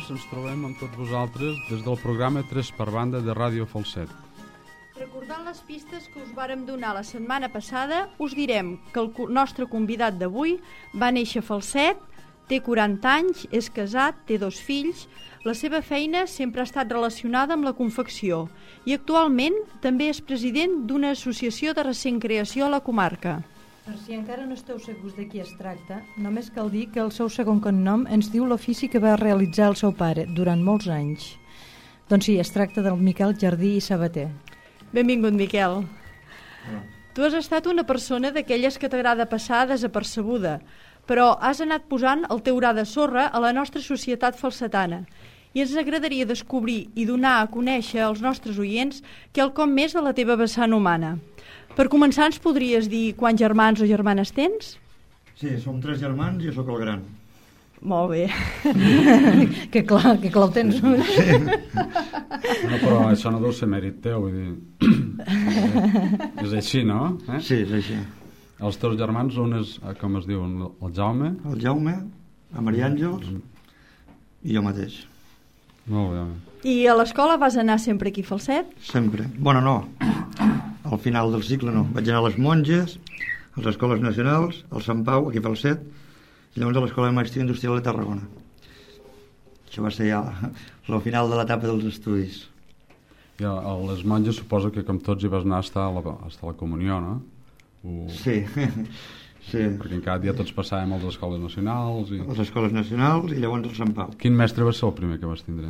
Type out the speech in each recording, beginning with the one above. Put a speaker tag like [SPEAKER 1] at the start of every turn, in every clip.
[SPEAKER 1] dijous ens trobem amb tots vosaltres des del programa 3 per banda de Ràdio Falset.
[SPEAKER 2] Recordant les pistes que us vàrem donar la setmana passada, us direm que el nostre convidat d'avui va néixer a Falset, té 40 anys, és casat, té 2 fills, la seva feina sempre ha estat relacionada amb la confecció i actualment també és president d'una associació de recent creació a la comarca.
[SPEAKER 3] Per si encara no esteu segurs de qui es tracta, només cal dir que el seu segon cognom ens diu l'ofici que va realitzar el seu pare durant molts anys. Doncs sí, es tracta del Miquel Jardí i Sabater.
[SPEAKER 2] Benvingut, Miquel. Tu has estat una persona d'aquelles que t'agrada passar desapercebuda, però has anat posant el teu gra de sorra a la nostra societat falsetana i ens agradaria descobrir i donar a conèixer als nostres oients quelcom més de la teva vessant humana. Per començar, ens podries dir quants germans o germanes tens?
[SPEAKER 4] Sí, som 3 germans i jo sóc el gran.
[SPEAKER 2] Molt bé.
[SPEAKER 3] que clar ho tens.
[SPEAKER 1] No, però això no deu ser mèrit teu, vull dir... És així, no?
[SPEAKER 4] Sí, és així.
[SPEAKER 1] Els teus germans, on és, com es diuen? El Jaume?
[SPEAKER 4] El Jaume, la Maria Àngels i jo mateix.
[SPEAKER 1] Molt bé.
[SPEAKER 2] I a l'escola vas anar sempre aquí a Falset?
[SPEAKER 4] Sempre. Bueno, no. Al final del cicle no. Vaig anar a les Monges, a les escoles nacionals, al Sant Pau, aquí a Falset, i llavors a l'Escola de Maestria Industrial de Tarragona. Això va ser ja el final de l'etapa dels estudis.
[SPEAKER 1] I a les Monges suposo que com tots hi vas anar a estar a la comunió, no?
[SPEAKER 4] Sí, sí.
[SPEAKER 1] Perquè cada dia tots passàvem a les escoles nacionals.
[SPEAKER 4] A les escoles nacionals i llavors al Sant Pau.
[SPEAKER 1] Quin mestre va ser el primer que vas tindre?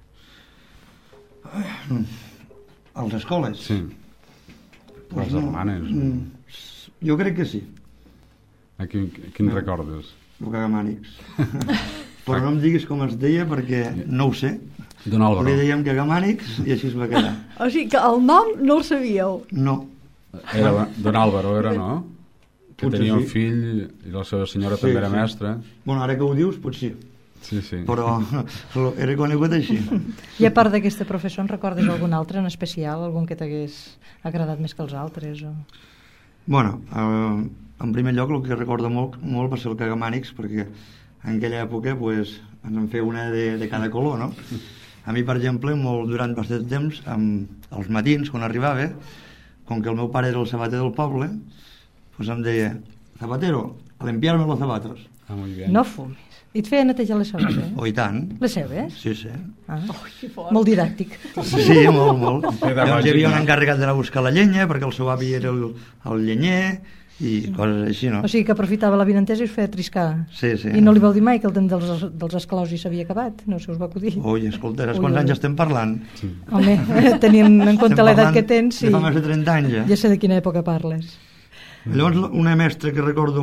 [SPEAKER 4] A les escoles?
[SPEAKER 1] Sí. Pues les hermanes.
[SPEAKER 4] Jo crec que sí.
[SPEAKER 1] A quin recordes?
[SPEAKER 4] El Cagamànics. Però no em diguis com es deia perquè no ho sé.
[SPEAKER 1] Don Álvaro.
[SPEAKER 4] Li dèiem Cagamànics i així es va quedar.
[SPEAKER 2] O sigui que el nom no el sabíeu?
[SPEAKER 4] No.
[SPEAKER 1] Era Don Álvaro, era, no? Que
[SPEAKER 4] Potser
[SPEAKER 1] tenia un
[SPEAKER 4] sí.
[SPEAKER 1] fill i la seva senyora també era mestra.
[SPEAKER 4] Bueno, ara que ho dius, potser sí.
[SPEAKER 1] Sí.
[SPEAKER 4] Però era conegut així.
[SPEAKER 3] I a part d'aquesta professor, en recordes algun altre en especial? Algun que t'hagués agradat més que els altres? O...
[SPEAKER 4] Bueno, en primer lloc el que recordo molt va ser el Cagamànics, perquè en aquella època pues, ens en feia una de cada color, no? A mi, per exemple, durant bastant temps, als matins, quan arribava, com que el meu pare era el sabater del poble, pues em deia, Zapatero, a limpiarme los zapatos.
[SPEAKER 1] Ah, muy bien.
[SPEAKER 3] No fumis. I et feia netejar les sabates?
[SPEAKER 4] Oh, i tant.
[SPEAKER 3] Les seves?
[SPEAKER 4] Sí, sí.
[SPEAKER 3] Ah. Molt didàctic.
[SPEAKER 4] Sí, molt. Llavors hi havia un
[SPEAKER 1] no?
[SPEAKER 4] encarregat d'anar a buscar la llenya, perquè el seu avi era el llenyer, i coses així, no?
[SPEAKER 3] O sigui que aprofitava la vinentesa i us feia triscar.
[SPEAKER 4] Sí.
[SPEAKER 3] I no li vau dir mai que el temps dels esclaus hi s'havia acabat? No se us va acudir?
[SPEAKER 4] Ui, escolta, quants anys estem parlant?
[SPEAKER 1] Sí.
[SPEAKER 3] Home, tenint en compte l'edat que tens, sí.
[SPEAKER 4] De fa més de 30 anys,
[SPEAKER 3] Ja sé de quina època parles.
[SPEAKER 4] Llavors, una mestra que recordo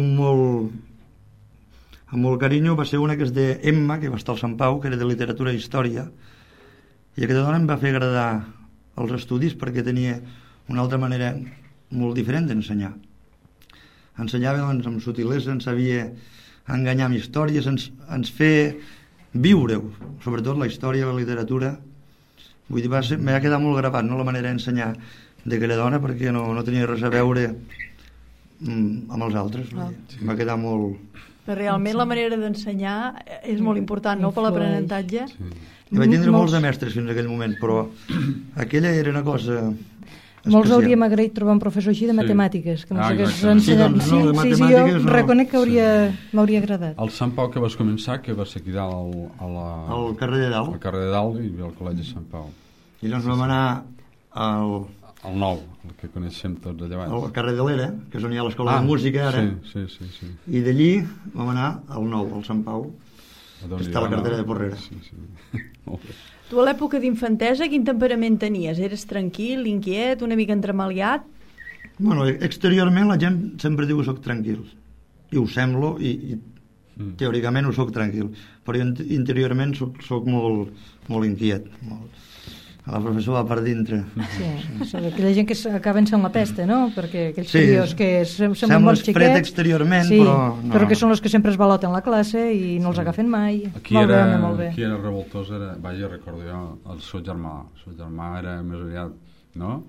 [SPEAKER 4] amb molt carinyo va ser una que es deia Emma, que va estar al Sant Pau, que era de literatura i història, i aquesta dona em va fer agradar els estudis perquè tenia una altra manera molt diferent d'ensenyar. Ensenyava doncs, amb sutilesa, ens sabia enganyar amb històries, ens feia viure-ho, sobretot la història i la literatura. Vull dir, m'ha quedat molt gravat, no?, la manera d'ensenyar d'aquella dona, perquè no tenia res a veure amb els altres. Va quedar molt...
[SPEAKER 2] Realment la manera d'ensenyar és molt important, no?, per l'aprenentatge.
[SPEAKER 1] Sí.
[SPEAKER 4] Vaig tindre molts de mestres fins a aquell moment, però aquella era una cosa especial.
[SPEAKER 3] Molts hauríem agraït trobar un professor així de matemàtiques, que m'hagués ensenyat.
[SPEAKER 4] Sí, de
[SPEAKER 3] Sí,
[SPEAKER 4] matemàtiques
[SPEAKER 3] jo reconec que m'hauria agradat.
[SPEAKER 1] Al Sant Pau que vas començar, que va ser aquí dalt
[SPEAKER 4] Al carrer de dalt.
[SPEAKER 1] al carrer de dalt i al Col·legi Sant Pau.
[SPEAKER 4] I llavors vam anar
[SPEAKER 1] El nou, el que coneixem tots allà baix.
[SPEAKER 4] al carrer de l'Era, que és on hi ha l'escola de música ara,
[SPEAKER 1] Sí.
[SPEAKER 4] i d'allí vam anar al nou, al Sant Pau, que està a la carretera de Porrera.
[SPEAKER 1] Sí. Molt bé.
[SPEAKER 2] Tu a l'època d'infantesa quin temperament tenies? Eres tranquil, inquiet, una mica entremaliat?
[SPEAKER 4] Bueno, exteriorment la gent sempre diu que soc tranquil, i ho semblo, i teòricament ho soc tranquil, però interiorment soc molt inquiet, molt. La professora va per dintre.
[SPEAKER 3] Sí, aquella gent que acaben sent la pesta, no? Perquè aquells crios que semblen bons xiquets...
[SPEAKER 4] fred exteriorment,
[SPEAKER 3] sí,
[SPEAKER 4] però... No.
[SPEAKER 3] Però que són els que sempre es baloten la classe i no els agafen mai.
[SPEAKER 1] Qui era revoltós era, vaja, recordo jo, el seu germà. El seu germà era més aviat, no?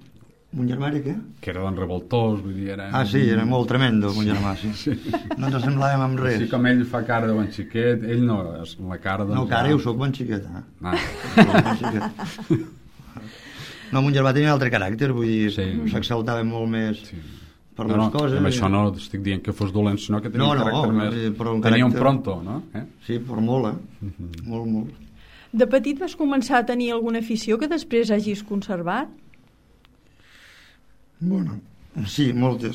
[SPEAKER 4] Mon germà era què?
[SPEAKER 1] Que era d'en revoltós, vull dir, era...
[SPEAKER 4] Ah, sí, era molt tremendo, mon germà, sí. No ens assemblàvem amb res.
[SPEAKER 1] Així com ell fa cara de bon xiquet, ell no, és la cara...
[SPEAKER 4] No, cara, jo soc bon xiquet,
[SPEAKER 1] Ah.
[SPEAKER 4] Bon xiquet. No, mon germà tenia un altre caràcter, vull dir, s'exaltava molt més per les coses.
[SPEAKER 1] Amb això no estic dient que fos dolent, sinó que tenia un caràcter més... Tenia un pronto, no?
[SPEAKER 4] Sí, però molt, molt, molt.
[SPEAKER 2] De petit vas començar a tenir alguna afició que després hagis conservat?
[SPEAKER 4] Bueno, sí, moltes.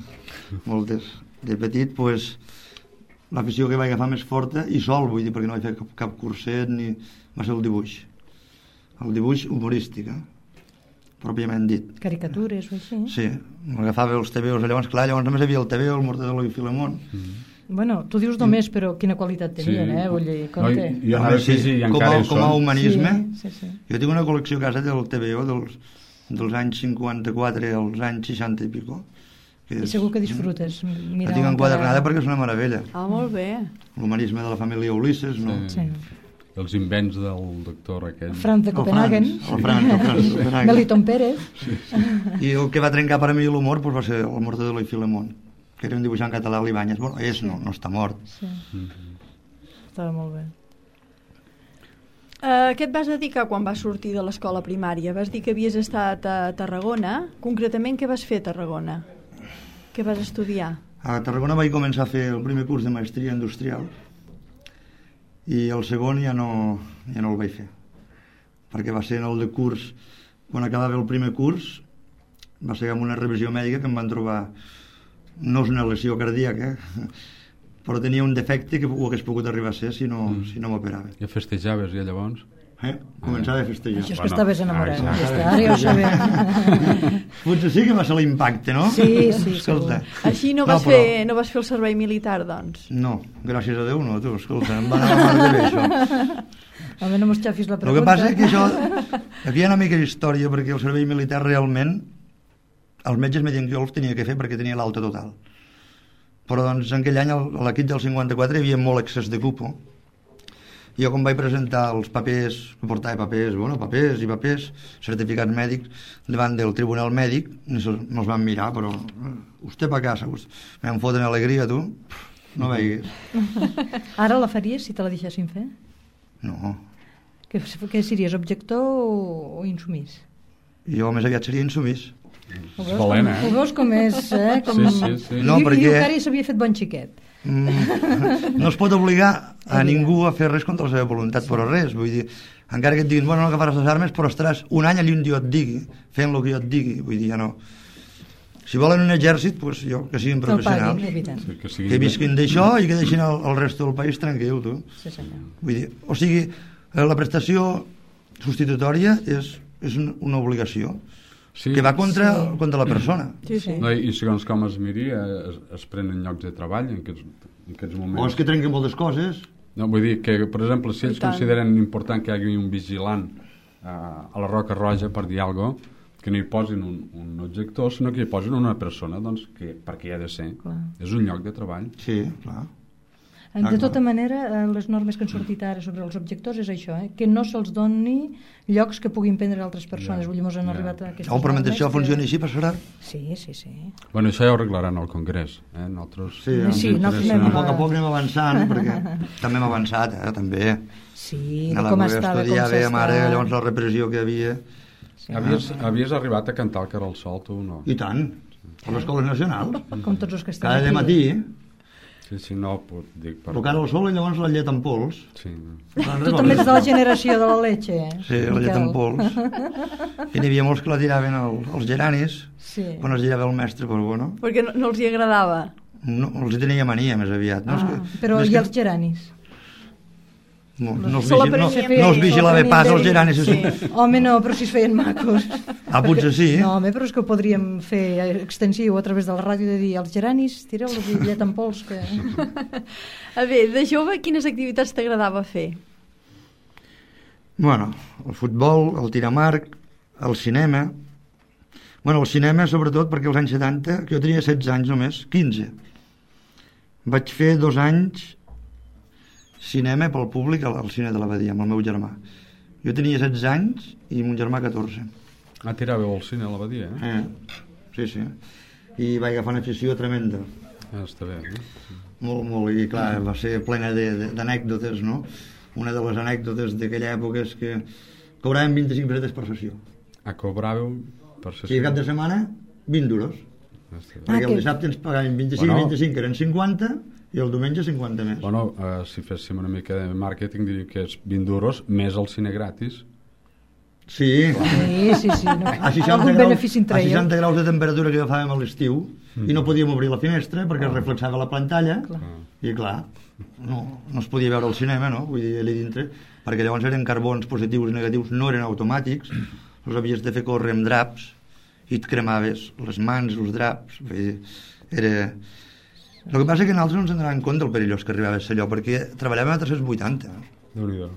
[SPEAKER 4] De petit, pues, l'afició que vaig agafar més forta, i sol, vull dir, perquè no vaig fer cap curset, ni... va ser el dibuix. El dibuix humorístic, pròpiament dit.
[SPEAKER 3] Caricatures o així?
[SPEAKER 4] Sí, m'agafava els tebeos, llavors, clar, llavors només havia el tebeo, el Mortadelo i Filemón.
[SPEAKER 3] Bueno, tu dius només, però quina qualitat tenien, Vull dir, compte.
[SPEAKER 1] Jo anava a afegir, i encara hi
[SPEAKER 4] com a humanisme,
[SPEAKER 3] sí.
[SPEAKER 4] Jo tinc una col·lecció a casa del TVO dels anys 54 als anys 60 i pico.
[SPEAKER 3] I segur que disfrutes.
[SPEAKER 4] La tinc enquadernada perquè és una meravella.
[SPEAKER 2] Ah, molt bé.
[SPEAKER 4] L'humanisme de la família Ulisses, no?
[SPEAKER 3] Sí.
[SPEAKER 1] Els invents del doctor aquell.
[SPEAKER 3] Franz de Copenhagen.
[SPEAKER 4] El Franz de Copenhagen.
[SPEAKER 3] Melitón Pérez.
[SPEAKER 4] Sí. I el que va trencar per a mi l'humor va ser el Mortadelo i Filemón, que era un dibuixant català, l'Ibáñez. Bueno, no està mort.
[SPEAKER 3] Sí. Estava molt bé.
[SPEAKER 2] A què et vas dedicar quan vas sortir de l'escola primària? Vas dir que havies estat a Tarragona. Concretament, què vas fer a Tarragona? Què vas estudiar?
[SPEAKER 4] A Tarragona vaig començar a fer el primer curs de maestria industrial i el segon ja no el vaig fer, perquè va ser en el de curs, quan acabava el primer curs, va ser amb una revisió mèdica que em van trobar, no és una lesió cardíaca, però tenia un defecte que ho hagués pogut arribar a ser si no m'operava.
[SPEAKER 1] I festejaves ja llavors?
[SPEAKER 4] Començava a festejar.
[SPEAKER 3] Això és que estaves enamorat. Ara ja ho sabem.
[SPEAKER 4] Potser sí que va ser l'impacte, no?
[SPEAKER 3] Sí,
[SPEAKER 4] escolta.
[SPEAKER 2] Així no vas fer el servei militar, doncs?
[SPEAKER 4] No, gràcies a Déu no, tu, escolta, em va anar a mar de bé, això.
[SPEAKER 3] Home, no mos xafis la pregunta.
[SPEAKER 4] El que passa és que això, aquí hi ha una mica d'història, perquè el servei militar realment, els metges me diuen que jo els tenia que fer perquè tenia l'alta total. Però doncs en aquell any, a l'equip del 54, hi havia molt excés de cupo. Jo quan vaig presentar els papers, que portava papers, certificats mèdics, davant del tribunal mèdic, me'ls van mirar, però usted pa casa, me'n foten alegria, tu, no veiguis.
[SPEAKER 3] Ara la faries si te la deixessin fer?
[SPEAKER 4] No.
[SPEAKER 3] Què series, objector o insumís?
[SPEAKER 4] Jo més aviat seria insumís.
[SPEAKER 3] Ho veus com és,
[SPEAKER 1] Sí.
[SPEAKER 4] No, perquè...
[SPEAKER 3] Diu que ara ja s'havia fet bon xiquet.
[SPEAKER 4] No es pot obligar a ningú a fer res contra la seva voluntat, però res, vull dir, encara que et diguin, bueno, no agafaràs les armes, però estaràs un any allà on jo et digui, fent el que jo et digui, vull dir, ja no. Si volen un exèrcit, doncs jo, que siguin professionals, que visquin d'això i que deixin el resto del país tranquil, tu.
[SPEAKER 3] Sí, senyor.
[SPEAKER 4] Vull dir, o sigui, la prestació substitutòria és una obligació, que va contra la persona.
[SPEAKER 2] Sí.
[SPEAKER 1] No, i segons com es miri, es prenen llocs de treball en aquests moments.
[SPEAKER 4] O és que trenquen moltes coses.
[SPEAKER 1] No, vull dir que, per exemple, si ells consideren important que hi hagi un vigilant a la Roca Roja, per dir alguna cosa, que no hi posin un objector, sinó que hi posin una persona, doncs, perquè hi ha de ser.
[SPEAKER 3] Clar.
[SPEAKER 1] És un lloc de treball.
[SPEAKER 4] Sí, clar.
[SPEAKER 3] De tota manera, les normes que han sortit ara sobre els objectors és això, que no se'ls doni llocs que puguin prendre altres persones. Vull dir, mos han arribat a aquestes normes.
[SPEAKER 4] Però mentre això funcioni així, passarà?
[SPEAKER 3] Sí.
[SPEAKER 1] Bueno, això ja ho arreglaran al Congrés. Nosaltres...
[SPEAKER 4] A poc a poc anem avançant, perquè també hem avançat, també.
[SPEAKER 3] Sí, de com estava, com s'estava.
[SPEAKER 4] Mare, llavors la repressió que havia...
[SPEAKER 1] Havies arribat a cantar el Carol Sol, tu, no?
[SPEAKER 4] I tant, a l'Escola Nacional.
[SPEAKER 3] Com tots els que estan
[SPEAKER 4] cada matí.
[SPEAKER 1] Sí, no, dic...
[SPEAKER 4] El Carol Sol i llavors la llet en pols.
[SPEAKER 1] Sí.
[SPEAKER 3] Tu també ets de la generació de la leche,
[SPEAKER 4] Sí, la llet en pols. I n'hi havia molts que la tiraven als geranis, quan els girava el mestre, però bueno.
[SPEAKER 2] Perquè no els hi agradava?
[SPEAKER 4] No, els hi tenia mania, més aviat.
[SPEAKER 3] Però i els geranis?
[SPEAKER 4] No els vigilava pas els geranis.
[SPEAKER 3] Home, no, però si es feien macos.
[SPEAKER 4] Potser sí.
[SPEAKER 3] No, home, però és que ho podríem fer extensiu a través de la ràdio, de dir als geranis, tireu-los i llet en pols.
[SPEAKER 2] A veure, de jove, quines activitats t'agradava fer?
[SPEAKER 4] Bueno, el futbol, el tiramarc, el cinema. Bueno, el cinema sobretot perquè als anys 70, que jo tenia 16 anys només, 15. Vaig fer 2 anys cinema pel públic al cine de l'Abadia, amb el meu germà. Jo tenia 16 anys i mon germà 14.
[SPEAKER 1] Tiràveu al cine a l'Abadia,
[SPEAKER 4] Sí. I vaig agafar una afició tremenda.
[SPEAKER 1] Està bé,
[SPEAKER 4] Molt, i clar, va ser plena d'anècdotes, no? Una de les anècdotes d'aquella època és que cobràvem 25 pessetes per sessió.
[SPEAKER 1] Cobràveu per sessió?
[SPEAKER 4] I el cap de setmana 20 duros. Perquè el dissabte ens pagaven 25 i 25, que eren 50, i el diumenge 50 més.
[SPEAKER 1] Bueno, si féssim una mica de màrqueting diria que és 20 duros més el cine gratis.
[SPEAKER 4] Sí.
[SPEAKER 3] No.
[SPEAKER 4] A 60 graus de temperatura que agafàvem a l'estiu i no podíem obrir la finestra perquè es reflexava la pantalla i clar, no es podia veure el cinema, no? Vull dir, allà dintre, perquè llavors eren carbons positius i negatius, no eren automàtics, els havies de fer córrer amb draps i et cremaves les mans, els draps, vull dir, era... El que passa és que nosaltres no ens en donàvem compte del perillós que arribava a ser allò, perquè treballàvem a 380.
[SPEAKER 1] Déu-n'hi-do.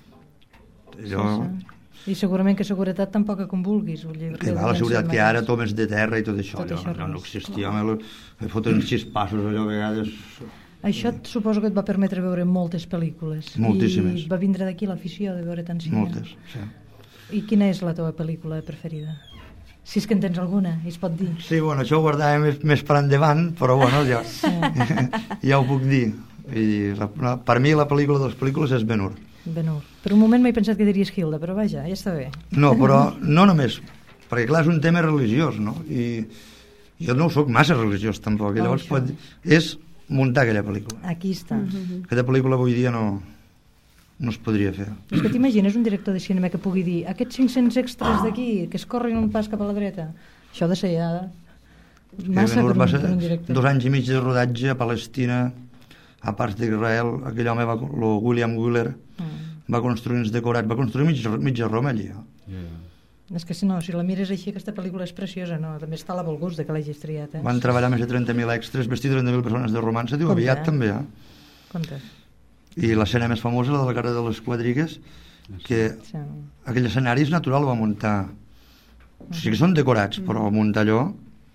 [SPEAKER 3] I segurament que seguretat tampoc com vulguis.
[SPEAKER 4] Que va, la seguretat que ara tomes de terra i tot això, no existia. Me foten 6 passos allò a vegades.
[SPEAKER 3] Això suposo que et va permetre veure moltes pel·lícules.
[SPEAKER 4] Moltíssimes.
[SPEAKER 3] I va vindre d'aquí l'afició de veure tant cinema.
[SPEAKER 4] Moltes, sí.
[SPEAKER 3] I quina és la teva pel·lícula preferida? Si és que en tens alguna, i es pot dir.
[SPEAKER 4] Sí, bueno, això ho guardàvem més per endavant, però bueno, ja ho puc dir. Per mi la pel·lícula de les pel·lícules és Ben-Hur.
[SPEAKER 3] Ben-Hur. Per un moment m'he pensat que diries Hilda, però vaja, ja està bé.
[SPEAKER 4] No, però no només, perquè clar, és un tema religiós, no? I jo no soc massa religiós tampoc, i llavors és muntar aquella pel·lícula.
[SPEAKER 3] Aquí està.
[SPEAKER 4] Aquesta pel·lícula avui dia no es podria fer.
[SPEAKER 3] És que t'imagines un director de cinema que pugui dir aquests 500 extras d'aquí, que es corren un pas cap a la dreta? Això ha de ser ja massa per un director.
[SPEAKER 4] 2 anys i mig de rodatge a Palestina, a parts d'Israel. Aquell home, William Wyler, va construir uns decorats, va construir mitja Roma allí.
[SPEAKER 3] És que si la mires així, aquesta pel·lícula és preciosa, no? També està a la bon gust que l'hagis triat.
[SPEAKER 4] Van treballar més de 30.000 extras, vestir 30.000 persones de romança, diu aviat també.
[SPEAKER 3] Compte.
[SPEAKER 4] I l'escena més famosa, la de la Guerra de les Quadrigues, que aquell escenari és natural, va muntar. O sigui que són decorats, però muntar allò...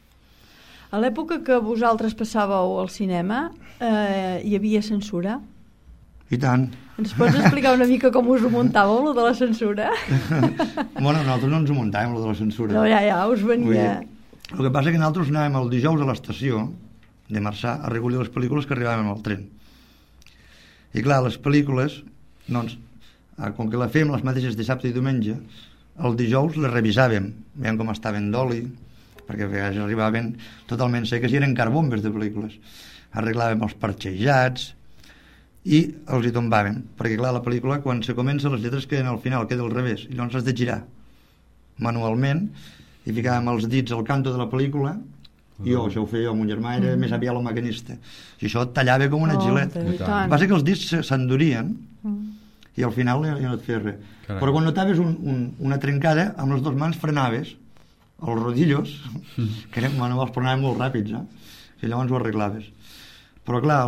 [SPEAKER 2] A l'època que vosaltres passàveu al cinema, hi havia censura?
[SPEAKER 4] I tant.
[SPEAKER 2] Ens pots explicar una mica com us ho muntàveu, lo de la censura?
[SPEAKER 4] Bueno, nosaltres no ens ho muntàvem, lo de la censura.
[SPEAKER 2] No, ja, us venia...
[SPEAKER 4] El que passa és que nosaltres anàvem el dijous a l'estació de Marçà a recollir les pel·lícules que arribaven al tren. I clar, les pel·lícules, doncs, com que la fèiem les mateixes dissabte i diumenge, el dijous les revisàvem, veiem com estaven d'oli, perquè a vegades arribaven totalment seques i eren carbombes de pel·lícules. Arreglàvem els parxejats i els hi tombàvem, perquè clar, la pel·lícula quan se comença les lletres queden al final, queda al revés, i llavors has de girar manualment i ficàvem els dits al canto de la pel·lícula i això ho feia amb un germà, era més aviat el maquinista, i això tallava com una gilet. El que passa que els dits s'endurien i al final ja no et feia res. Però quan notaves una trencada, amb les 2 mans frenaves els rodillos, que eren manuals, però anaven molt ràpids, i llavors ho arreglaves. Però clar,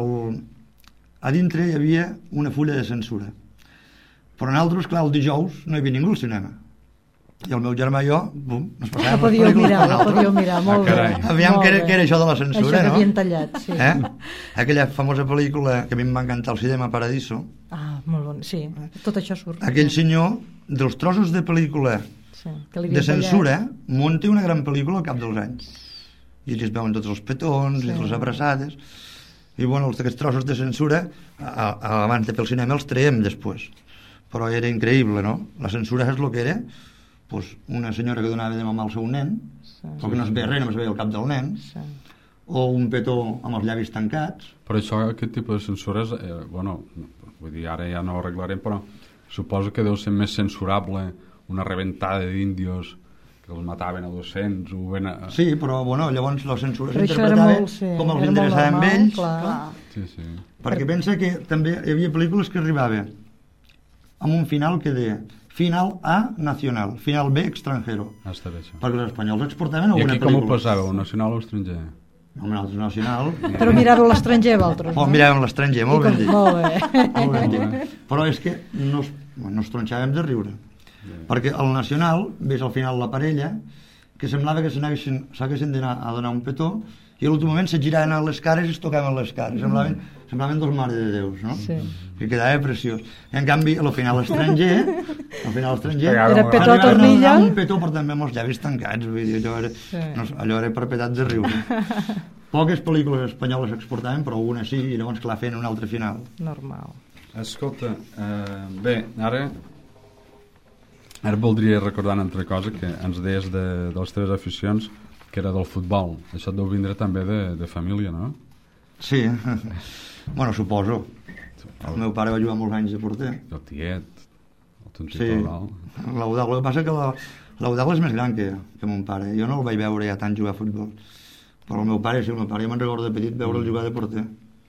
[SPEAKER 4] a dintre hi havia una fulla de censura. Però nosaltres, clar, el dijous no hi havia ningú al cinema. I el meu germà i jo, bum, ens passàvem les pel·lícules per nosaltres.
[SPEAKER 3] Podíeu mirar, molt bé.
[SPEAKER 4] Aviam què era això de la censura, no?
[SPEAKER 3] Això que havien tallat, sí.
[SPEAKER 4] Aquella famosa pel·lícula que a mi em va encantar, El Cinema Paradiso.
[SPEAKER 3] Molt bon, sí, tot això surt.
[SPEAKER 4] Aquell senyor, dels trossos de pel·lícula de censura, munta una gran pel·lícula al cap dels anys. I allà es veuen tots els petons i les abraçades. I bueno, aquests trossos de censura, abans de fer el cinema, els traiem després. Però era increïble, no? La censura és el que era una senyora que donava de mamar al seu nen, o que no es veia res, només veia el cap del nen, o un petó amb els llavis tancats.
[SPEAKER 1] Però això, aquest tipus de censures, bueno, vull dir, ara ja no ho arreglarem, però suposo que deu ser més censurable una reventada d'índios que els mataven a 200
[SPEAKER 4] Sí, però bueno, llavors la censura s'interpretava com els interessava amb ells.
[SPEAKER 1] Sí.
[SPEAKER 4] Perquè pensa que també hi havia pel·lícules que arribaven amb un final que deia final A, nacional, final B, extranjero.
[SPEAKER 1] Està bé, això.
[SPEAKER 4] Perquè els espanyols exportaven alguna pel·lícula.
[SPEAKER 1] I aquí com ho passàveu, nacional o estranger?
[SPEAKER 4] No, nosaltres nacional.
[SPEAKER 3] Però miràveu l'estranger, vosaltres, no?
[SPEAKER 4] Miràvem l'estranger, molt ben dit.
[SPEAKER 3] Molt bé.
[SPEAKER 4] Però és que no es tronxàvem de riure. Perquè al nacional, ves al final la parella, que semblava que s'haguessin d'anar a donar un petó i a l'últim moment se giraven a les cares i es tocaven les cares, semblaven dos Mare de Déus, no?
[SPEAKER 3] Sí.
[SPEAKER 4] Que quedava preciós. I en canvi, al final estranger
[SPEAKER 3] era petó tornilla,
[SPEAKER 4] un petó però també amb els llavis tancats, vull dir, allò era per petat de riure. Poques pel·lícules espanyoles s'exportaven, però una sí, i llavors clar, feien un altre final.
[SPEAKER 3] Normal.
[SPEAKER 1] Escolta, bé, ara voldria recordar una altra cosa que ens deies de les teves aficions, que era del futbol. Això et deu vindre també de família, no?
[SPEAKER 4] Sí, bueno, suposo. El meu pare va jugar molts anys de porter.
[SPEAKER 1] El tiet, el tontito
[SPEAKER 4] sí,
[SPEAKER 1] dalt.
[SPEAKER 4] L'Eudal. El que passa que l'Eudal és més gran que mon pare. Jo no el vaig veure ja tant jugar a futbol. Però el meu pare, sí, el meu pare, jo me'n recordo de petit veure'l jugar de porter.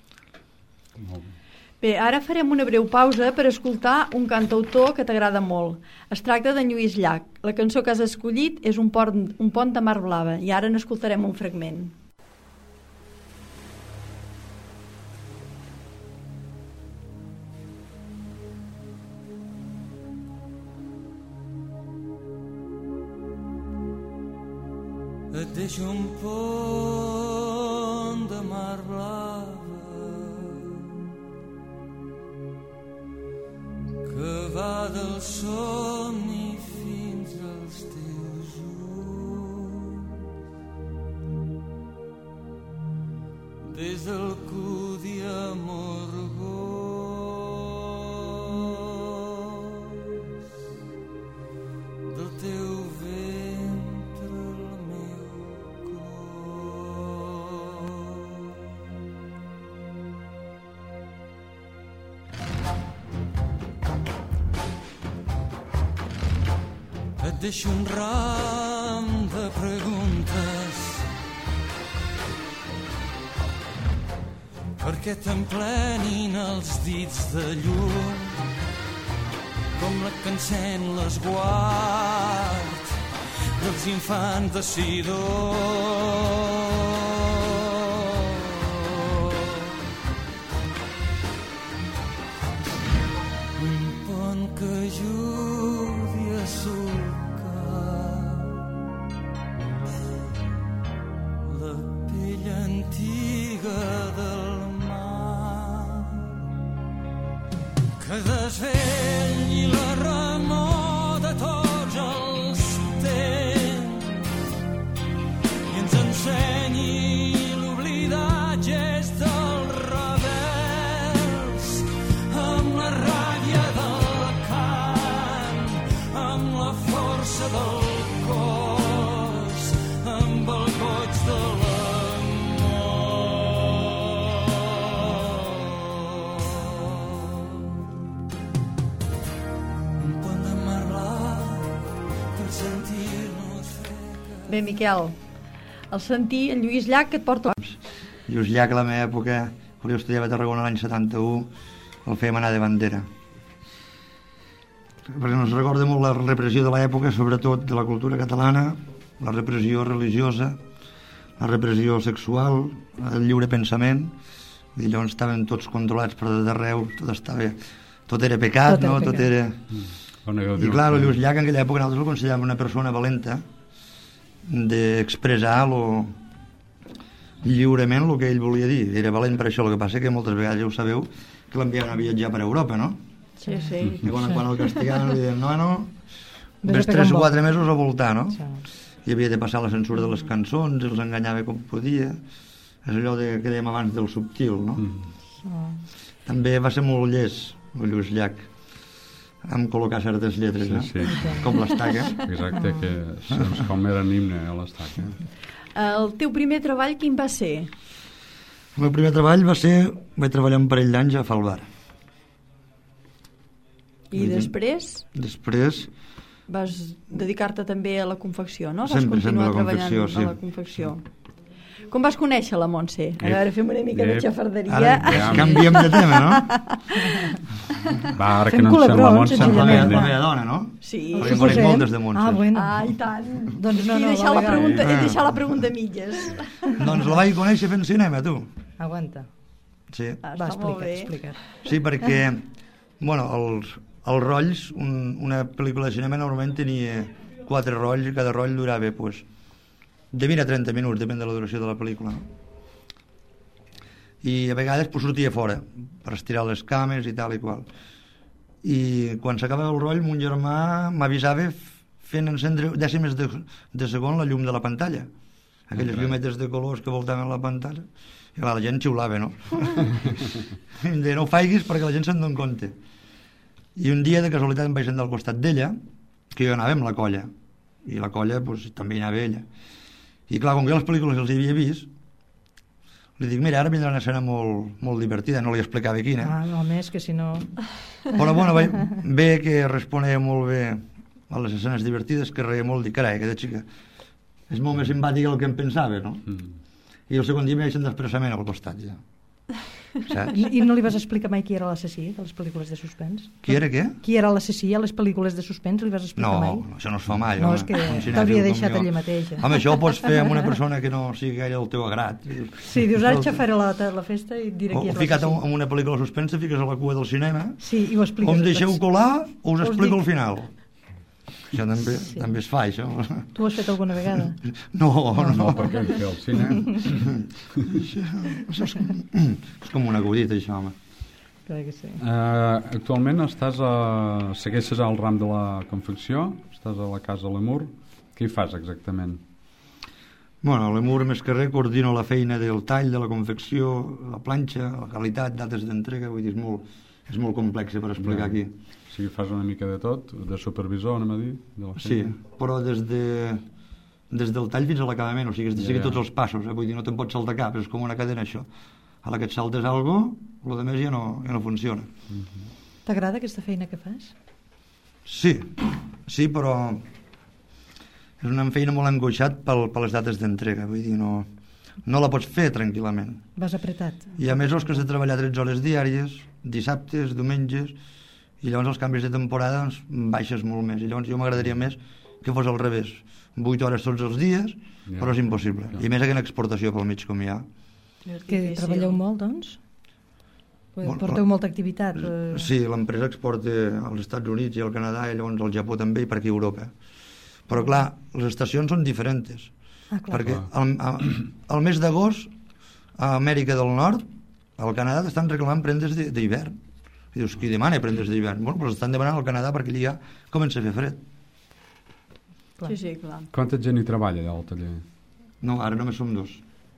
[SPEAKER 2] Bé, ara farem una breu pausa per escoltar un cantautor que t'agrada molt. Es tracta d'en Lluís Llach. La cançó que has escollit és un pont de mar blava i ara n'escoltarem un fragment.
[SPEAKER 5] Et deixo un pont de mar blava que va del somni fins als teus ulls, des del cudi amorgós del teu ventre al meu et deixo un ram de preguntes perquè t'emplenin els dits de llum com la que encén l'esguard dels infants de Sidó. Un pont que ajudi a solcar la pell antiga del mar que desvetlli la remor de tots els temps i ens ensenyi l'oblidatges dels rebels amb la ràbia del cant, amb la força del cos, amb el goig de
[SPEAKER 2] Bé, Miquel, el sentir en Lluís Llach que et porta...
[SPEAKER 4] Lluís Llach, a la meva època, quan jo estudiava a Tarragona l'any 71, el fèiem anar de bandera. Perquè ens recorda molt la repressió de l'època, sobretot de la cultura catalana, la repressió religiosa, la repressió sexual, el lliure pensament, i llavors estaven tots controlats per d'arreu, tot era pecat, no? Tot era... I clar, el Lluís Llach en aquella època nosaltres el consideràvem una persona valenta d'expressar lliurement el que ell volia dir. Era valent per això, el que passa que moltes vegades ja ho sabeu que l'enviaven a viatjar per Europa, no?
[SPEAKER 2] Sí, sí.
[SPEAKER 4] I quan el castigaven li deien no, ves 3 o 4 mesos a voltar, no? I havia de passar la censura de les cançons, els enganyava com podia. És allò que dèiem abans del subtil, no? També va ser molt llest el Lluís Llach en col·locar certes lletres, com l'Estaca.
[SPEAKER 1] Exacte, que com era l'himne a l'Estaca.
[SPEAKER 2] El teu primer treball quin va ser?
[SPEAKER 4] El meu primer treball va ser... Vaig treballar un parell d'anys a Falbar.
[SPEAKER 2] I després?
[SPEAKER 4] Després...
[SPEAKER 2] Vas dedicar-te també a la confecció, no?
[SPEAKER 4] Sempre,
[SPEAKER 2] vas continuar
[SPEAKER 4] treballant
[SPEAKER 2] a la confecció. Com vas conèixer la Montse? A veure, fem una mica de xafarderia.
[SPEAKER 4] Ara canviem de tema, no?
[SPEAKER 1] Va, ara que no ens sembla Montse,
[SPEAKER 4] la meva dona, no?
[SPEAKER 2] Sí.
[SPEAKER 4] Perquè en conec moltes de Montse.
[SPEAKER 3] Bueno.
[SPEAKER 2] I tant.
[SPEAKER 3] Doncs no,
[SPEAKER 2] he deixat la pregunta a mitges.
[SPEAKER 4] Doncs la vaig conèixer fent cinema, tu.
[SPEAKER 3] Aguanta.
[SPEAKER 4] Sí.
[SPEAKER 3] Va, explica't.
[SPEAKER 4] Sí, perquè, bueno, els rolls, una pel·lícula de cinema normalment tenia 4 rolls i cada roll durava, doncs, de 20 a 30 minuts, depèn de la duració de la pel·lícula. i a vegades pues, sortia fora per estirar les cames i tal i qual. I quan s'acaba el roll mon germà m'avisava fent encendre dècimes de segon la llum de la pantalla, aquelles llumetes de colors que voltaven la pantalla, i clar, la gent xiulava, no? De no ho faiguis perquè la gent se'n dona compte. I un dia de casualitat em vaig sentar al costat d'ella, que jo anava amb la colla, i la colla pues, també hi anava ella, i clar, com que les pel·lícules els havia vist, li dic, mira, ara vindrà una escena molt divertida, no li explicava quina.
[SPEAKER 3] Home, és que si no...
[SPEAKER 4] Però bueno, ve que responia molt bé a les escenes divertides, que reia molt, dic, carai, aquesta xica és molt més simpàtica del que em pensava, no? I el segon dia m'hi vaig sentar expressament al costat, ja. Saps?
[SPEAKER 3] I no li vas explicar mai qui era l'assassí de les pel·lícules de suspens?
[SPEAKER 4] Qui era què?
[SPEAKER 3] Qui era l'assassí a les pel·lícules de suspens? Li vas explicar mai?
[SPEAKER 4] No, això no es fa mai.
[SPEAKER 3] No, és que t'hauria deixat allà mateix.
[SPEAKER 4] Home, això ho pots fer amb una persona que no sigui gaire el teu agrat.
[SPEAKER 3] Sí, dius, ara xafaré la festa i et diré qui és l'assassí.
[SPEAKER 4] O ficat en una pel·lícula suspensa, fiques a la cua del cinema,
[SPEAKER 3] sí, i ho expliques.
[SPEAKER 4] o em deixeu colar o us explico al final. Això també es fa, això.
[SPEAKER 3] Tu ho has fet alguna vegada?
[SPEAKER 4] No,
[SPEAKER 1] perquè fer el cine...
[SPEAKER 4] Això és com un acudit, això, home.
[SPEAKER 3] Clar que sí.
[SPEAKER 1] Actualment segueixes al ram de la confecció, estàs a la casa Lemur. Què hi fas exactament?
[SPEAKER 4] Bueno, a Lemur, més que res, coordino la feina del tall, de la confecció, la planxa, la qualitat, dates d'entrega, vull dir, és molt complex per explicar aquí.
[SPEAKER 1] O sigui, fas una mica de tot, de supervisor, anem a dir, de la feina.
[SPEAKER 4] Sí, però des del tall fins a l'acabament, o sigui, has de seguir tots els passos, vull dir, no te'n pots saltar cap, és com una cadena, això. A la que et saltes alguna cosa, el de més ja no funciona.
[SPEAKER 3] T'agrada aquesta feina que fas?
[SPEAKER 4] Sí, però és una feina molt angoixat per les dates d'entrega, vull dir, no la pots fer tranquil·lament.
[SPEAKER 3] Vas apretat.
[SPEAKER 4] I a més els que has de treballar 13 hores diàries, dissabtes, diumenges, i llavors els canvis de temporada doncs, baixes molt més, i llavors jo m'agradaria més que fos al revés, 8 hores tots els dies, però és impossible, i més aquella exportació pel mig com hi ha.
[SPEAKER 3] Que treballeu molt, doncs? Porteu molta activitat?
[SPEAKER 4] Sí, l'empresa exporta als Estats Units i al Canadà, i llavors al Japó també, i per aquí a Europa. Però clar, les estacions són diferents, perquè al mes d'agost a Amèrica del Nord, al Canadà, t'estan reclamant prendes d'hivern. I dius, qui demana prendes d'hivern? Bueno, però estan demanant al Canadà perquè allà comença a fer fred.
[SPEAKER 2] Sí, clar.
[SPEAKER 1] Quanta gent hi treballa allà al taller?
[SPEAKER 4] No, ara només som 2.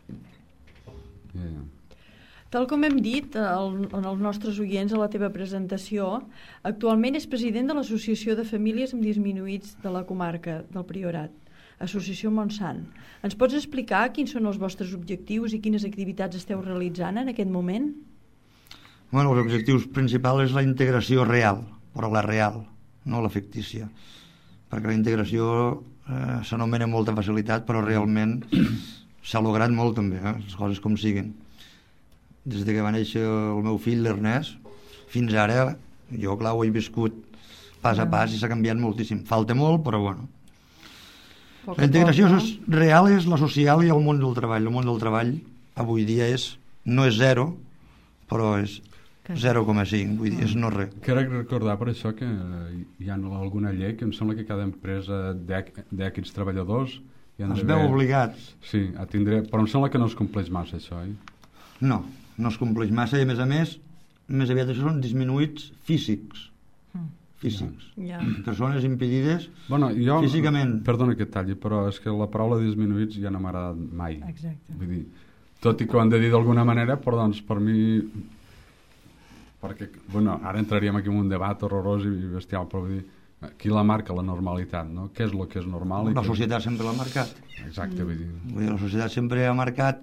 [SPEAKER 2] Tal com hem dit als nostres oients a la teva presentació, actualment és president de l'Associació de Famílies amb Disminuïts de la comarca del Priorat, Associació Montsant. Ens pots explicar quins són els vostres objectius i quines activitats esteu realitzant en aquest moment?
[SPEAKER 4] Bueno, els objectius principals és la integració real, però la real, no la fictícia. Perquè la integració s'anomena amb molta facilitat, però realment s'ha lograt molt també, les coses com siguin. Des que va néixer el meu fill, l'Ernest, fins ara, jo, clar, ho he viscut pas a pas i s'ha canviat moltíssim. Falta molt, però bueno. La integració real és la social i el món del treball. El món del treball avui dia no és 0, però és 0,5, vull dir, és no res.
[SPEAKER 1] Crec recordar per això que hi ha alguna llei que em sembla que cada empresa d'X treballadors
[SPEAKER 4] es veu obligat.
[SPEAKER 1] Sí, a tindre, però em sembla que no es compleix massa això, oi?
[SPEAKER 4] No es compleix massa i a més aviat això són disminuïts físics. Persones impedides físicament.
[SPEAKER 1] Perdona que et talli, però és que la paraula disminuïts ja no m'ha agradat mai.
[SPEAKER 3] Exacte.
[SPEAKER 1] Vull dir, tot i que ho han de dir d'alguna manera, però doncs per mi... Perquè, bueno, ara entraríem aquí en un debat horrorós i bestial, però vull dir, qui la marca la normalitat, no? Què és el que és normal?
[SPEAKER 4] La societat sempre l'ha marcat.
[SPEAKER 1] Exacte, vull dir.
[SPEAKER 4] La societat sempre ha marcat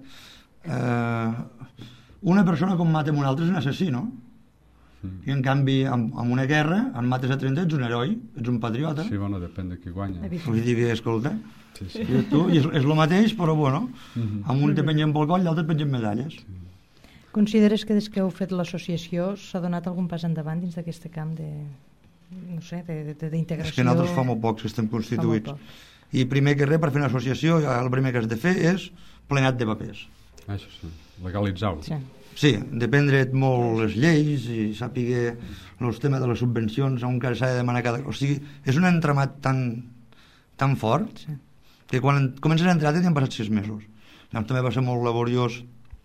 [SPEAKER 4] una persona com mata una altra és un assassí, no? I en canvi, amb una guerra, en mates a 30, ets un heroi, ets un patriota.
[SPEAKER 1] Sí, bueno, depèn de qui guanya.
[SPEAKER 4] Vull dir que, escolta, és el mateix, però bueno, amb un te pengen pel coll, l'altre et pengen medalles.
[SPEAKER 3] Consideres que des que heu fet l'associació s'ha donat algun pas endavant dins d'aquest camp d'integració?
[SPEAKER 4] És que nosaltres fa molt pocs que estem constituïts. I primer que res, per fer una associació, el primer que has de fer és plenat de papers.
[SPEAKER 1] Això sí, legalitzar-ho.
[SPEAKER 4] Sí, dependre't molt les lleis i sàpiga els temes de les subvencions on s'ha de demanar cada... O sigui, és un entramat tan fort que quan comences a entrar ja han passat 6 mesos. Llavors també va ser molt laboriós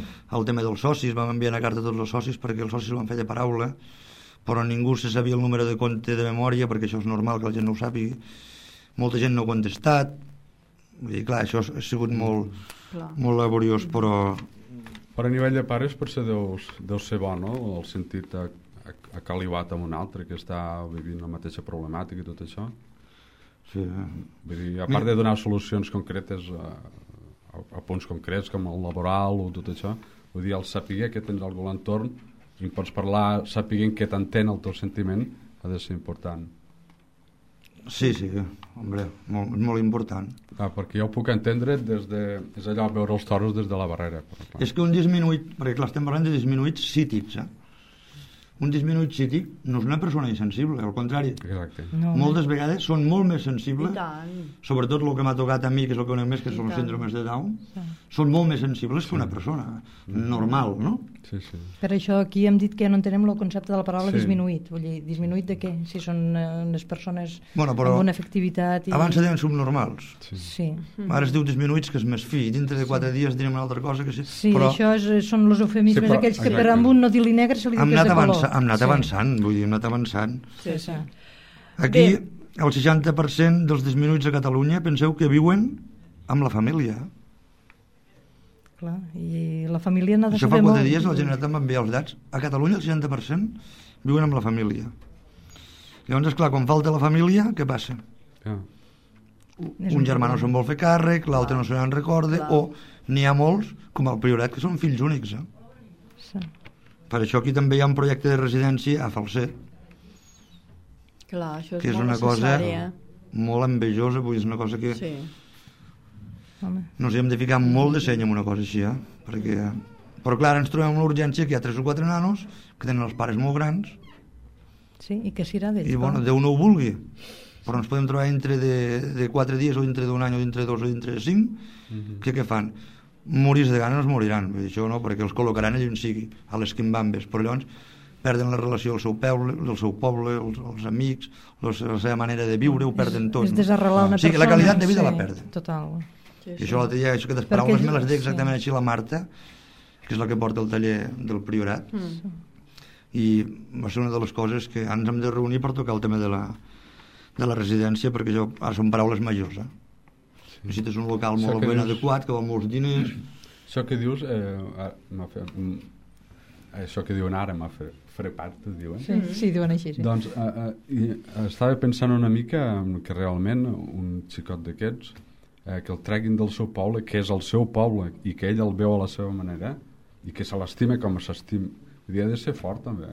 [SPEAKER 4] el tema dels socis, vam enviar una carta a tots els socis perquè els socis ho van fer de paraula, però ningú se sabia el número de compte de memòria, perquè això és normal que la gent no ho sàpigui. Molta gent no ha contestat. Vull dir, clar, això ha sigut molt laboriós, però
[SPEAKER 1] a nivell de pares potser deu ser bo, no? El sentit acalivat amb un altre que està vivint la mateixa problemàtica i tot això.
[SPEAKER 4] sí.
[SPEAKER 1] Vull dir, a part de donar solucions concretes a punts concrets com el laboral o tot això, vull dir, el saber que tens algú a l'entorn i pots parlar sapiguent que t'entén el teu sentiment ha de ser important.
[SPEAKER 4] Sí, hombre, molt important.
[SPEAKER 1] Perquè jo ho puc entendre és allò veure els toros des de la barrera.
[SPEAKER 4] És que un disminuït, perquè clar, estem parlant de disminuïts psíquics, un disminuït psíquic no és una persona insensible, al contrari.
[SPEAKER 1] Exacte.
[SPEAKER 3] No.
[SPEAKER 4] Moltes vegades són molt més sensibles, sobretot el que m'ha tocat a mi, que és el que conec més, que són els síndromes de Down, són molt més sensibles que una persona normal, no?
[SPEAKER 1] Sí.
[SPEAKER 3] Per això aquí hem dit que no entenem el concepte de la paraula disminuït. Vull dir, disminuït de què? Si són unes persones amb una efectivitat...
[SPEAKER 4] Abans se deien subnormals.
[SPEAKER 3] Sí.
[SPEAKER 4] Ara es diu disminuïts, que és més fi. Dintre de 4 dies direm una altra cosa que sí.
[SPEAKER 3] Sí, però... això són els eufemismes aquells que per amb un no dir-li negre se li diu que és de color.
[SPEAKER 4] Hem anat avançant, vull dir, hem anat avançant.
[SPEAKER 3] Sí.
[SPEAKER 4] Aquí, el 60% dels disminuïts a Catalunya penseu que viuen amb la família.
[SPEAKER 3] Clar, i la família n'ha de
[SPEAKER 4] saber
[SPEAKER 3] molt.
[SPEAKER 4] Això fa 4 dies la Generalitat va enviar els dats. A Catalunya el 60% viuen amb la família. Llavors, esclar, quan falta la família, què passa? Un germà no se'n vol fer càrrec, l'altre no se n'en recorda, o n'hi ha molts, com al Priorat, que són fills únics.
[SPEAKER 3] Sí.
[SPEAKER 4] Per això aquí també hi ha un projecte de residència a Falset.
[SPEAKER 2] Clar, això és
[SPEAKER 4] que és
[SPEAKER 2] molt
[SPEAKER 4] una cosa molt envejosa, vull dir, és una cosa que...
[SPEAKER 2] Sí.
[SPEAKER 4] No sé, hem de ficar molt de seny en una cosa així, perquè... Però clar, ens trobem una urgència que hi ha 3 o 4 nanos que tenen els pares molt grans.
[SPEAKER 3] Sí, i què serà d'ells?
[SPEAKER 4] I bueno, Déu no ho vulgui. Però ens podem trobar dintre de 4 dies o dintre d'un any o dintre de 2 o dintre de 5, que què fan? Morir de gana no es moriran, vull dir, això no, perquè els col·locaran allà on sigui, a les quimbambes, però llavors perden la relació al seu poble, els amics, la seva manera de viure, ho perden tot.
[SPEAKER 3] És desarrelar una persona.
[SPEAKER 4] Sí, la qualitat de vida la perden.
[SPEAKER 3] Total.
[SPEAKER 4] I això l'altre dia, això que les paraules me les deia exactament així la Marta, que és la que porta el taller del Priorat, i va ser una de les coses que ens hem de reunir per tocar el tema de la residència, perquè això ara són paraules majors, necessites un local molt ben adequat, que va molts diners.
[SPEAKER 1] Això que dius això que diuen ara m'ha frepat, diuen.
[SPEAKER 3] Sí, diuen així, sí.
[SPEAKER 1] Doncs estava pensant una mica que realment un xicot d'aquests que el treguin del seu poble, que és el seu poble i que ell el veu a la seva manera i que se l'estima com s'estima, ha de ser fort també.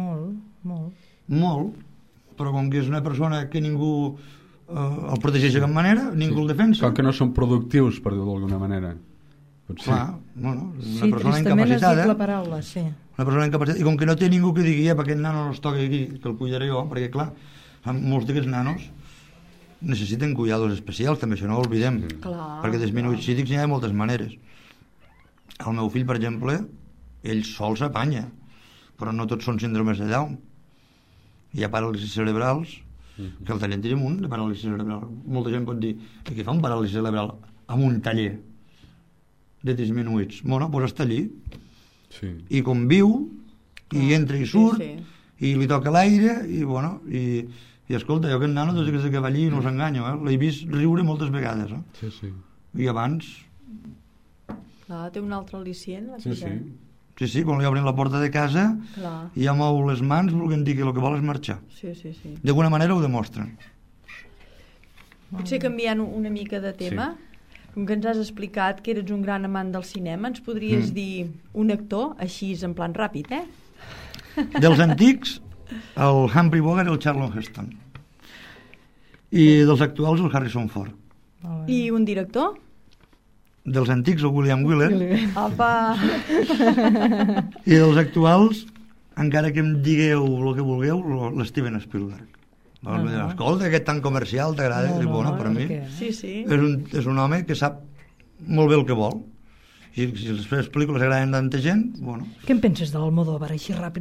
[SPEAKER 4] Molt, però com que és una persona que ningú el protegeix de cap manera, ningú el defensa.
[SPEAKER 1] Com que no són productius, per dir-ho d'alguna manera.
[SPEAKER 4] Clar, bueno, una persona incapacitada.
[SPEAKER 3] La paraula, sí.
[SPEAKER 4] Una persona incapacitada, i com que no té ningú que digui per aquest nano no es toca aquí, que el cuidaré jo, perquè clar, molts d'aquests nanos necessiten cuidados especials, també això no ho oblidem, perquè disminuïts psíquics n'hi ha de moltes maneres. El meu fill, per exemple, ell sol s'apanya, però no tots són síndromes de Down. Hi ha paràlisis cerebrals, que al taller en tenim un de paràlisi cerebral. Molta gent pot dir, què fa un paràlisi cerebral amb un taller de disminuïts? Bueno, doncs està allí, i conviu, i entra i surt, i li toca l'aire, i bueno, i escolta, jo aquest nano des que va allí no s'enganyo, l'he vist riure moltes vegades, i abans...
[SPEAKER 2] Té un altre al·licient,
[SPEAKER 4] Sí, quan li obrin la porta de casa i ja mou les mans, volguem dir que el que vol és marxar. D'alguna manera ho demostren.
[SPEAKER 2] Potser canviant una mica de tema, com que ens has explicat que eres un gran amant del cinema, ens podries dir un actor, així en plan ràpid,
[SPEAKER 4] Dels antics, el Humphrey Bogart i el Charlton Heston. I dels actuals, el Harrison Ford.
[SPEAKER 2] I un director?
[SPEAKER 4] Dels antics, el William Wyler.
[SPEAKER 2] Apa!
[SPEAKER 4] I dels actuals, encara que em digueu el que vulgueu, l'Steven Spielberg. Escolta, aquest tan comercial t'agrada? Bueno, per mi és un home que sap molt bé el que vol. I si les pel·lícules agraden tanta gent, bueno...
[SPEAKER 3] Què en penses de l'Almodóvar, així ràpid?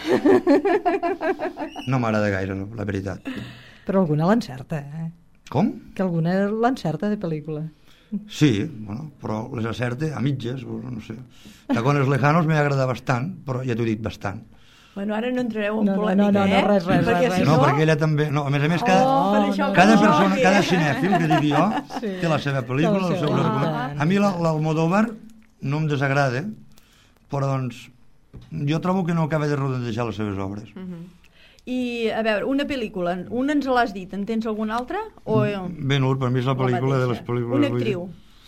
[SPEAKER 4] No m'agrada gaire, la veritat.
[SPEAKER 3] Però alguna l'encerta,
[SPEAKER 4] Com?
[SPEAKER 3] Que alguna l'encerta de pel·lícula.
[SPEAKER 4] Sí, bueno, però les acerte a mitges, no sé. Tacones lejanos m'ha agradat bastant, però ja t'ho he dit bastant.
[SPEAKER 2] Bueno, ara no entrareu en
[SPEAKER 3] No,
[SPEAKER 2] polèmica,
[SPEAKER 3] no,
[SPEAKER 2] res.
[SPEAKER 3] res.
[SPEAKER 4] No, perquè ella també... No, a més, cada persona, cada cinèfil que digui jo, té la seva pel·lícula, el seu argument. A mi l'Almodóvar no em desagrada, però doncs jo trobo que no acaba de rodejar les seves obres.
[SPEAKER 2] I, a veure, una pel·lícula, una ens l'has dit, en tens alguna altra?
[SPEAKER 4] Ben-Hur, per mi és la pel·lícula de les pel·lícules.
[SPEAKER 2] Una actriu.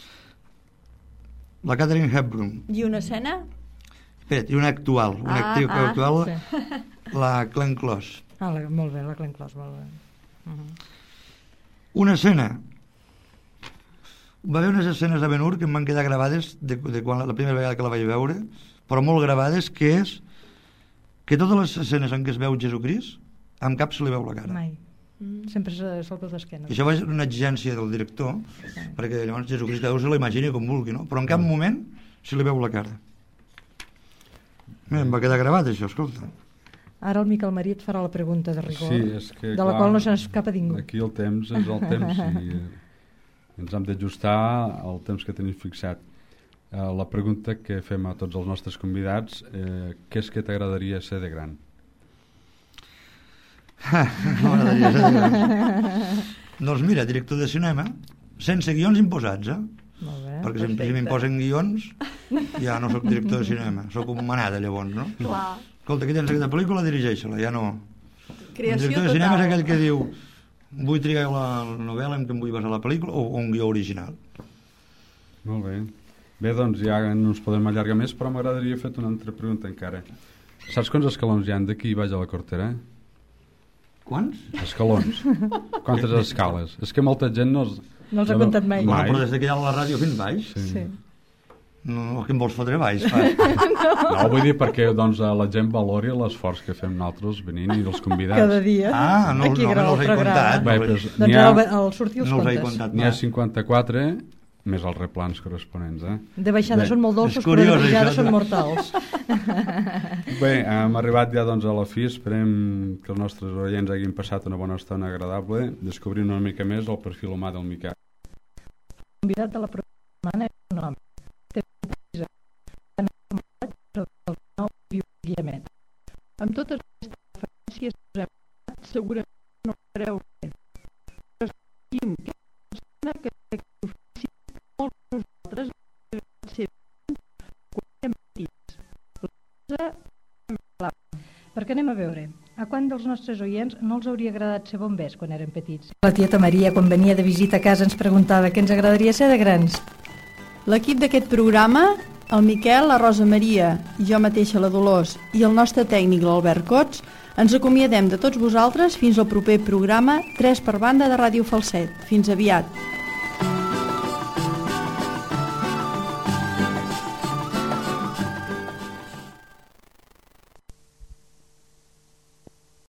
[SPEAKER 4] La Katharine Hepburn.
[SPEAKER 2] I una escena?
[SPEAKER 4] Espera't, i una actual, actual, la Glenn Close.
[SPEAKER 3] Molt bé, la Glenn Close, molt bé.
[SPEAKER 4] Una escena. Va haver unes escenes de Ben-Hur que em van quedar gravades de quan la primera vegada que la vaig veure, però molt gravades, que és que totes les escenes en què es veu Jesucrist, amb cap se li veu la cara.
[SPEAKER 3] Mai. Sempre se'l veu d'esquena.
[SPEAKER 4] I això va ser una exigència del director, perquè llavors Jesucrist cada un se l'imagini com vulgui, no? Però en cap moment se li veu la cara. Em va quedar gravat això, escolta.
[SPEAKER 3] Ara el Miquel Marí et farà la pregunta de rigor,
[SPEAKER 1] que,
[SPEAKER 3] de la qual no se n'escapa ningú.
[SPEAKER 1] Aquí el temps és el temps i ens hem d'ajustar al temps que tenim fixat. La pregunta que fem a tots els nostres convidats, què és que t'agradaria ser de gran?
[SPEAKER 4] M'agradaria ser de gran. Doncs mira, director de cinema, sense guions imposats,
[SPEAKER 3] Molt bé.
[SPEAKER 4] Perquè si m'imposen guions ja no sóc director de cinema, sóc un manada llavors, no?
[SPEAKER 2] Clar.
[SPEAKER 4] Escolta, aquí tens aquesta pel·lícula, dirigeix-la, ja no.
[SPEAKER 2] Creació
[SPEAKER 4] el director de
[SPEAKER 2] total.
[SPEAKER 4] cinema és aquell que diu vull triar la novel·la en què em vull basar la pel·lícula o un guió original.
[SPEAKER 1] Molt bé. Bé, doncs ja no ens podem allargar més, però m'agradaria fer-te una altra pregunta encara. Saps quants escalons hi ha d'aquí baix a la Cortera?
[SPEAKER 4] Quants?
[SPEAKER 1] Escalons. Quantes escales? És que molta gent no
[SPEAKER 3] els ha comptat mai.
[SPEAKER 4] Bueno, però des que hi ha la ràdio fins baix?
[SPEAKER 3] Sí.
[SPEAKER 4] No, que em vols fotre baix?
[SPEAKER 1] No, vull dir perquè doncs, la gent valori l'esforç que fem nosaltres venint i els convidats.
[SPEAKER 3] Cada dia.
[SPEAKER 4] No els he comptat.
[SPEAKER 3] Bé, doncs al sortir els comptes.
[SPEAKER 1] N'hi ha 54, més els replans corresponents.
[SPEAKER 3] De baixada són molt dolços, però de pujada són mortals.
[SPEAKER 1] Bé, hem arribat ja doncs, a la fi. Esperem que els nostres oients hagin passat una bona estona agradable, descobrint una mica més el perfil humà del Miquel.
[SPEAKER 3] El convidat de la pròxima setmana és un home. Té un pis del nou Guiamet. Amb totes aquestes referències que us hem donat, segurament no ho fareu bé. Però seguim que és una que ofici molts de nosaltres ser quan érem petits. Perquè anem a veure, a quant dels nostres oients no els hauria agradat ser bombers quan eren petits? La tieta Maria, quan venia de visita a casa, ens preguntava què ens agradaria ser de grans.
[SPEAKER 2] L'equip d'aquest programa, el Miquel, la Rosa Maria, i jo mateixa, la Dolors, i el nostre tècnic, l'Albert Cots, ens acomiadem de tots vosaltres fins al proper programa 3 per banda de Ràdio Falset. Fins aviat.